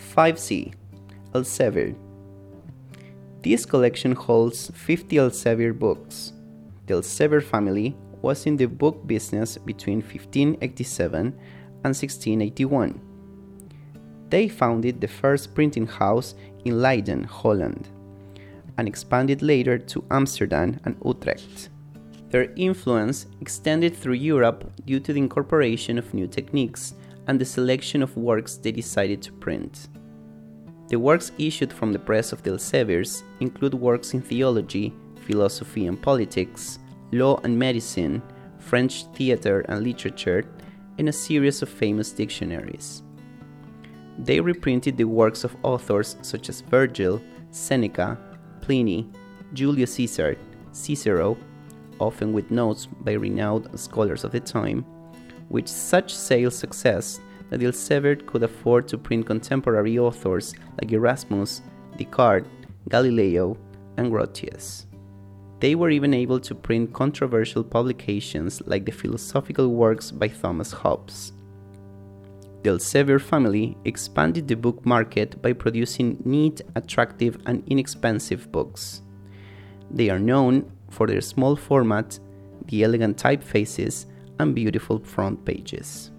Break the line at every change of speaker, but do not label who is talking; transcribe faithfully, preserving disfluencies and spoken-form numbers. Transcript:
five C. Elsevier. This collection holds fifty Elsevier books. The Elsevier family was in the book business between fifteen eighty-seven and sixteen eighty-one. They founded the first printing house in Leiden, Holland, and expanded later to Amsterdam and Utrecht. Their influence extended through Europe due to the incorporation of new techniques and the selection of works they decided to print. The works issued from the press of the Elseviers include works in theology, philosophy and politics, law and medicine, French theater and literature, and a series of famous dictionaries. They reprinted the works of authors such as Virgil, Seneca, Pliny, Julius Caesar, Cicero, often with notes by renowned scholars of the time, with such sales success that the Elsevier could afford to print contemporary authors like Erasmus, Descartes, Galileo, and Grotius. They were even able to print controversial publications like the philosophical works by Thomas Hobbes. The Elsevier family expanded the book market by producing neat, attractive, and inexpensive books. They are known for their small format, the elegant typefaces, and beautiful front pages.